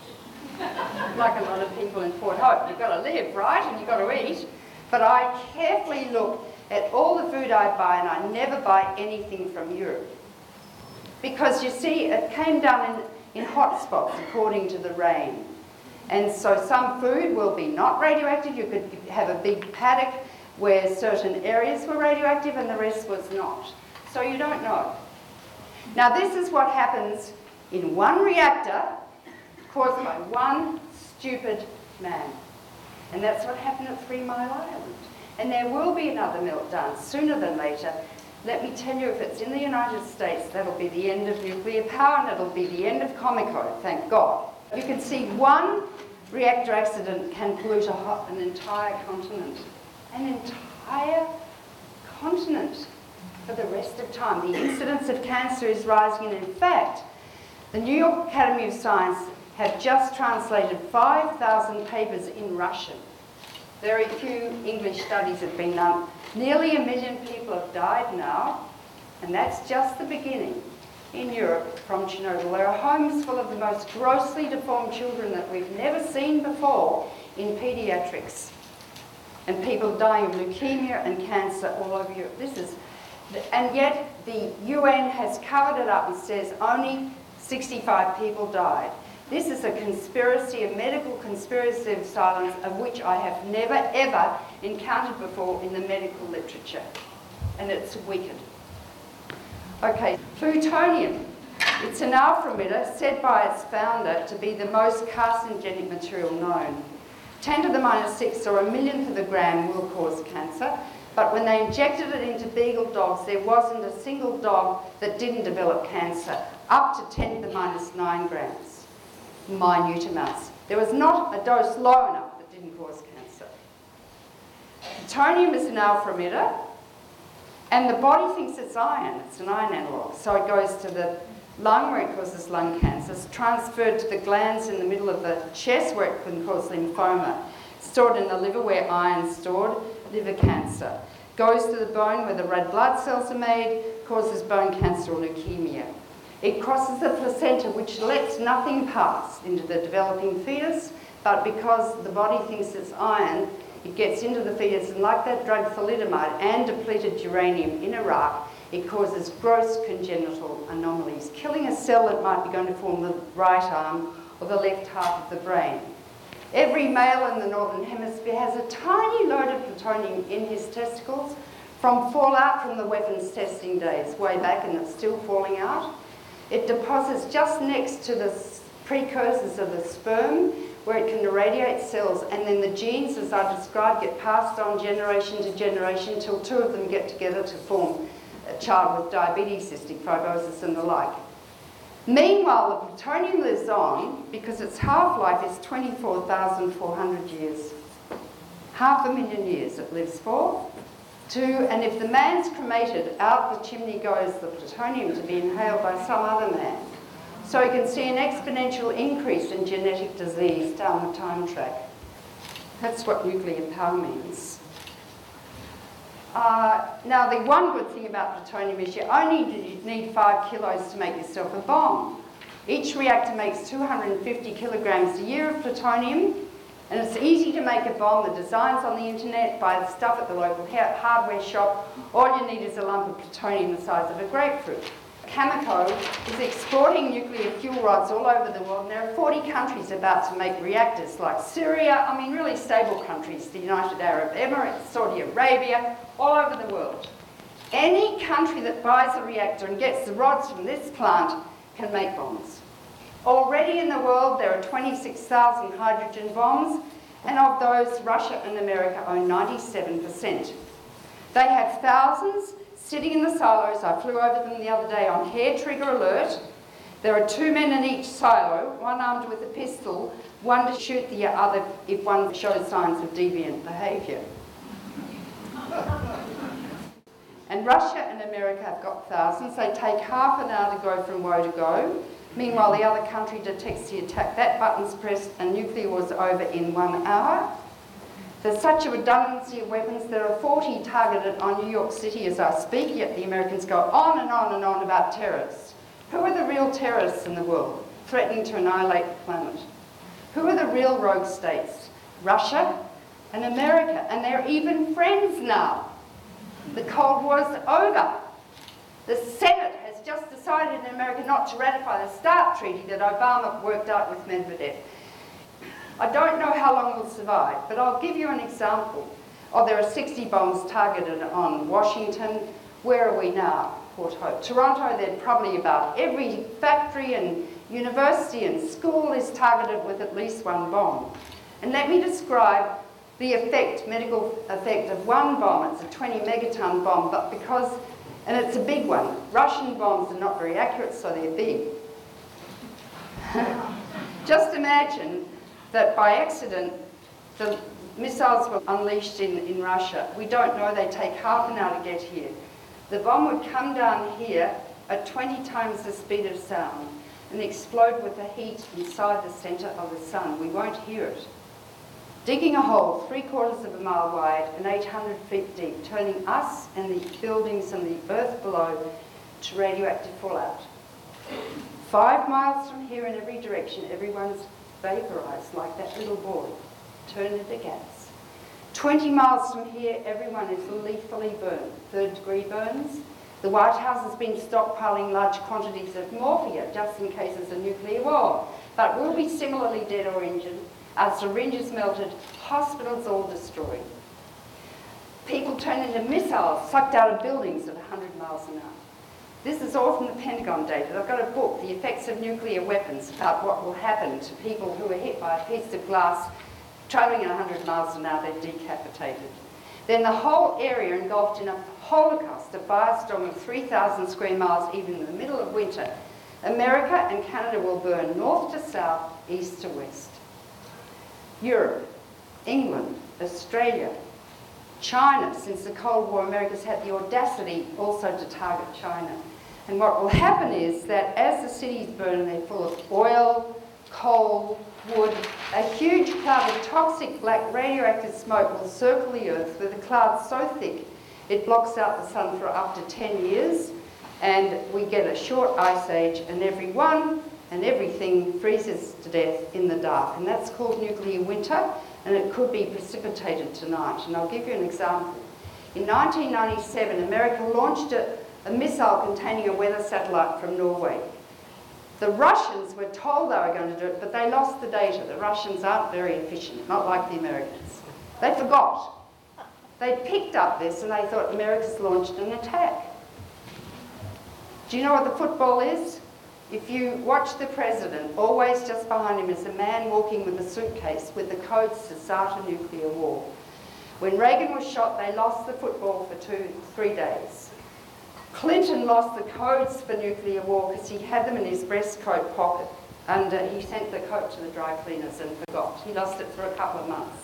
Like a lot of people in Port Hope. You've got to live, right? And you've got to eat. But I carefully look at all the food I buy, and I never buy anything from Europe. Because, you see, it came down in hot spots according to the rain. And so some food will be not radioactive. You could have a big paddock where certain areas were radioactive and the rest was not. So you don't know. Now this is what happens in one reactor caused by one stupid man. And that's what happened at 3 Mile Island. And there will be another meltdown sooner than later. Let me tell you, if it's in the United States, that'll be the end of nuclear power and it'll be the end of Comico, thank God. You can see one reactor accident can pollute an entire continent. An entire continent for the rest of time. The incidence of cancer is rising, and in fact, the New York Academy of Science have just translated 5,000 papers in Russian. Very few English studies have been done. Nearly 1 million people have died now, and that's just the beginning in Europe from Chernobyl. There are homes full of the most grossly deformed children that we've never seen before in paediatrics. And people dying of leukemia and cancer all over Europe. And yet the UN has covered it up and says only 65 people died. This is a conspiracy, a medical conspiracy of silence, of which I have never ever encountered before in the medical literature. And it's wicked. Okay, plutonium. It's an alpha emitter said by its founder to be the most carcinogenic material known. 10 to the minus 6 or 1 millionth of a gram will cause cancer, but when they injected it into beagle dogs, there wasn't a single dog that didn't develop cancer, up to 10 to the minus 9 grams, minute amounts. There was not a dose low enough that didn't cause cancer. Plutonium is an alpha emitter, and the body thinks it's iron. It's an iron analogue, so it goes to the lung where it causes lung cancer. It's transferred to the glands in the middle of the chest where it can cause lymphoma. Stored in the liver where iron's stored, liver cancer. Goes to the bone where the red blood cells are made, causes bone cancer or leukemia. It crosses the placenta, which lets nothing pass into the developing fetus, but because the body thinks it's iron, it gets into the fetus, and like that drug thalidomide and depleted uranium in Iraq, it causes gross congenital anomalies, killing a cell that might be going to form the right arm or the left half of the brain. Every male in the Northern Hemisphere has a tiny load of plutonium in his testicles from fallout from the weapons testing days way back, and it's still falling out. It deposits just next to the precursors of the sperm where it can irradiate cells, and then the genes, as I described, get passed on generation to generation until 2 of them get together to form a child with diabetes, cystic fibrosis and the like. Meanwhile, the plutonium lives on because its half-life is 24,400 years. 500,000 years it lives for. And if the man's cremated, out the chimney goes the plutonium to be inhaled by some other man. So you can see an exponential increase in genetic disease down the time track. That's what nuclear power means. Now, the one good thing about plutonium is you only need 5 kilos to make yourself a bomb. Each reactor makes 250 kilograms a year of plutonium, and it's easy to make a bomb. The design's on the internet, buy the stuff at the local hardware shop. All you need is a lump of plutonium the size of a grapefruit. Cameco is exporting nuclear fuel rods all over the world, and there are 40 countries about to make reactors, like Syria, I mean really stable countries, the United Arab Emirates, Saudi Arabia, all over the world. Any country that buys a reactor and gets the rods from this plant can make bombs. Already in the world there are 26,000 hydrogen bombs, and of those Russia and America own 97%. They have thousands sitting in the silos. I flew over them the other day on hair trigger alert. There are 2 men in each silo, one armed with a pistol, one to shoot the other if one shows signs of deviant behaviour. And Russia and America have got thousands. They take half an hour to go from woe to go. Meanwhile, the other country detects the attack. That button's pressed and nuclear war's over in 1 hour. There's such a redundancy of weapons. There are 40 targeted on New York City as I speak, yet the Americans go on and on and on about terrorists. Who are the real terrorists in the world, threatening to annihilate the planet? Who are the real rogue states? Russia and America, and they're even friends now. The Cold War's over. The Senate has just decided in America not to ratify the START treaty that Obama worked out with Medvedev. I don't know how long we'll survive, but I'll give you an example. Oh, there are 60 bombs targeted on Washington. Where are we now? Port Hope. Toronto, they're probably about every factory and university and school is targeted with at least one bomb. And let me describe the effect, medical effect of one bomb. It's a 20 megaton bomb, but because, and it's a big one. Russian bombs are not very accurate, so they're big. Just imagine that by accident, the missiles were unleashed in Russia. We don't know, they take half an hour to get here. The bomb would come down here at 20 times the speed of sound and explode with the heat inside the centre of the sun. We won't hear it. Digging a hole 3/4 of a mile wide and 800 feet deep, turning us and the buildings and the earth below to radioactive fallout. 5 miles from here in every direction, everyone's vaporised like that little boy, turned into gas. 20 miles from here, everyone is lethally burned, 3rd-degree burns. The White House has been stockpiling large quantities of morphia just in case there's a nuclear war. But we'll be similarly dead or injured. Our syringes melted, hospitals all destroyed. People turned into missiles, sucked out of buildings at 100 miles an hour. This is all from the Pentagon data. I've got a book, The Effects of Nuclear Weapons, about what will happen to people who are hit by a piece of glass travelling at 100 miles an hour, they're decapitated. Then the whole area engulfed in a holocaust, a firestorm of 3,000 square miles, even in the middle of winter. America and Canada will burn north to south, east to west. Europe, England, Australia, China. Since the Cold War, America's had the audacity also to target China. And what will happen is that as the cities burn and they're full of oil, coal, wood, a huge cloud of toxic black radioactive smoke will circle the Earth with a cloud so thick it blocks out the sun for up to 10 years, and we get a short ice age, and everyone and everything freezes to death in the dark. And that's called nuclear winter, and it could be precipitated tonight. And I'll give you an example. In 1997, America launched a missile containing a weather satellite from Norway. The Russians were told they were going to do it, but they lost the data. The Russians aren't very efficient, not like the Americans. They forgot. They picked up this and they thought America's launched an attack. Do you know what the football is? If you watch the president, always just behind him is a man walking with a suitcase with the codes to start a nuclear war. When Reagan was shot, they lost the football for 2-3 days. Clinton lost the codes for nuclear war because he had them in his breastcoat pocket, and he sent the coat to the dry cleaners and forgot. He lost it for a couple of months.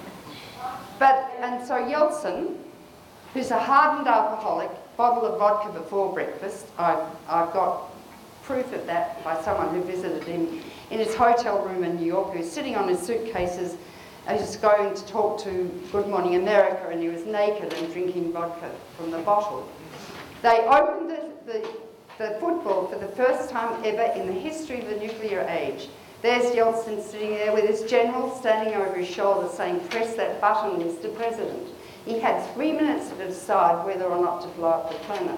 And so Yeltsin, who's a hardened alcoholic, bottle of vodka before breakfast, I've got proof of that by someone who visited him in his hotel room in New York, who's sitting on his suitcases and just going to talk to Good Morning America, and he was naked and drinking vodka from the bottle. They opened the football for the first time ever in the history of the nuclear age. There's Yeltsin sitting there with his general standing over his shoulder saying, "Press that button, Mr. President." He had 3 minutes to decide whether or not to blow up the planet.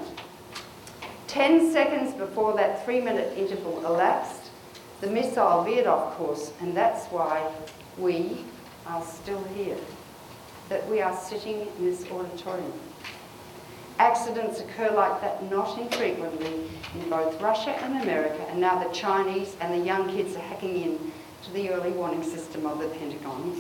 10 seconds before that 3-minute interval elapsed, the missile veered off course, and that's why we are still here, that we are sitting in this auditorium. Accidents occur like that not infrequently in both Russia and America, and now the Chinese and the young kids are hacking in to the early warning system of the Pentagon.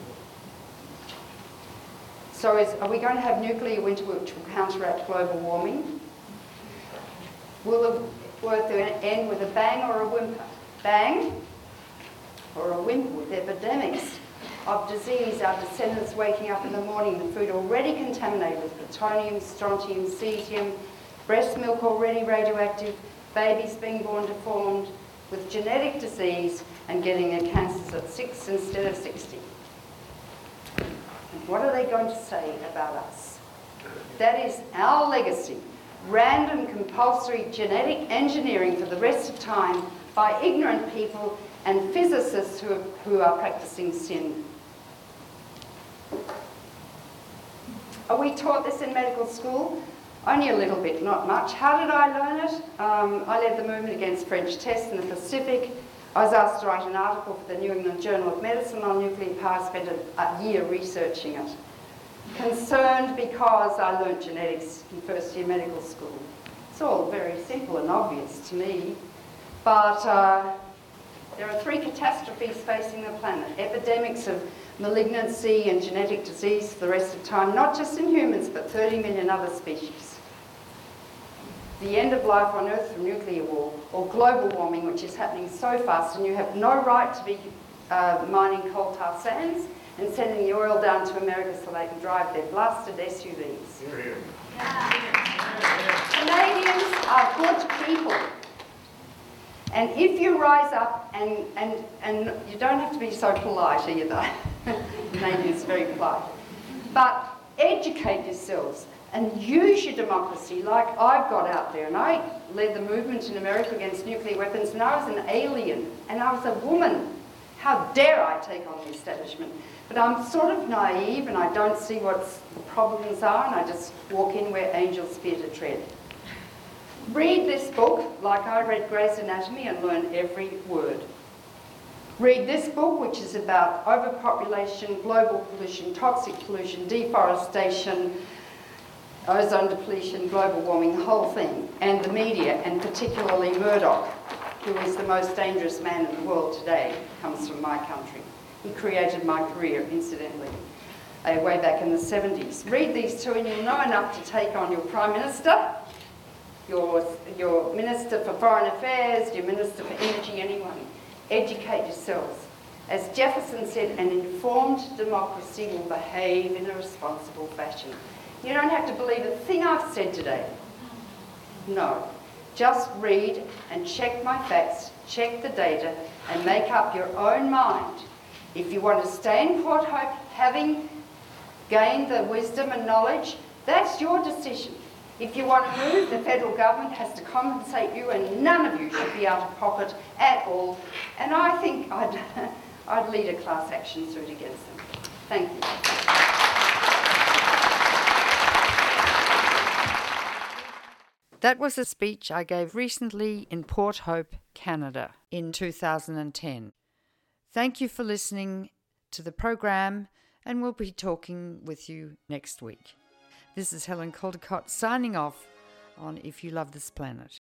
So are we going to have nuclear winter which will counteract global warming? Will the Earth end with a bang or a whimper? Bang or a whimper with epidemics? of disease, our descendants waking up in the morning, the food already contaminated with plutonium, strontium, cesium, breast milk already radioactive, babies being born deformed with genetic disease and getting their cancers at 6 instead of 60. And what are they going to say about us? That is our legacy. Random compulsory genetic engineering for the rest of time by ignorant people and physicists who are practicing sin. Are we taught this in medical school? Only a little bit, not much. How did I learn it? I led the movement against French tests in the Pacific. I was asked to write an article for the New England Journal of Medicine on nuclear power, spent a year researching it. Concerned because I learnt genetics in first year medical school. It's all very simple and obvious to me, but there are 3 catastrophes facing the planet. Epidemics of malignancy and genetic disease for the rest of time, not just in humans, but 30 million other species. The end of life on Earth from nuclear war, or global warming, which is happening so fast, and you have no right to be mining coal tar sands and sending the oil down to America so they can drive their blasted SUVs. Canadians are good people. And if you rise up, and you don't have to be so polite either, Canadians are very polite, but educate yourselves and use your democracy like I've got out there. And I led the movement in America against nuclear weapons, and I was an alien, and I was a woman. How dare I take on the establishment? But I'm sort of naive, and I don't see what the problems are, and I just walk in where angels fear to tread. Read this book like I read Grey's Anatomy and learn every word. Read this book, which is about overpopulation, global pollution, toxic pollution, deforestation, ozone depletion, global warming, the whole thing, and the media, and particularly Murdoch, who is the most dangerous man in the world today, comes from my country. He created my career, incidentally, way back in the 70s. Read these 2 and you'll know enough to take on your Prime Minister, your Minister for Foreign Affairs, your Minister for Energy, anyone. Educate yourselves. As Jefferson said, an informed democracy will behave in a responsible fashion. You don't have to believe a thing I've said today. No. Just read and check my facts, check the data, and make up your own mind. If you want to stay in Port Hope, having gained the wisdom and knowledge, that's your decision. If you want to move, the federal government has to compensate you, and none of you should be out of pocket at all. And I think I'd lead a class action suit against them. Thank you. That was a speech I gave recently in Port Hope, Canada, in 2010. Thank you for listening to the program, and we'll be talking with you next week. This is Helen Caldicott signing off on If You Love This Planet.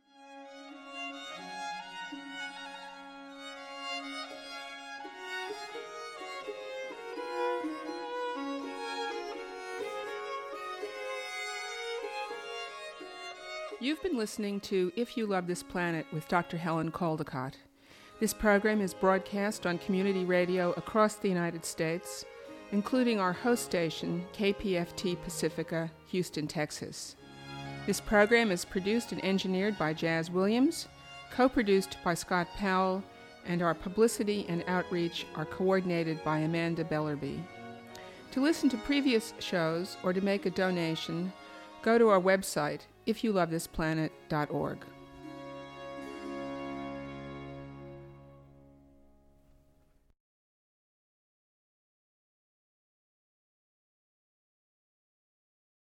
You've been listening to If You Love This Planet with Dr. Helen Caldicott. This program is broadcast on community radio across the United States, including our host station, KPFT Pacifica, Houston, Texas. This program is produced and engineered by Jazz Williams, co-produced by Scott Powell, and our publicity and outreach are coordinated by Amanda Bellerby. To listen to previous shows or to make a donation, go to our website, ifyoulovethisplanet.org.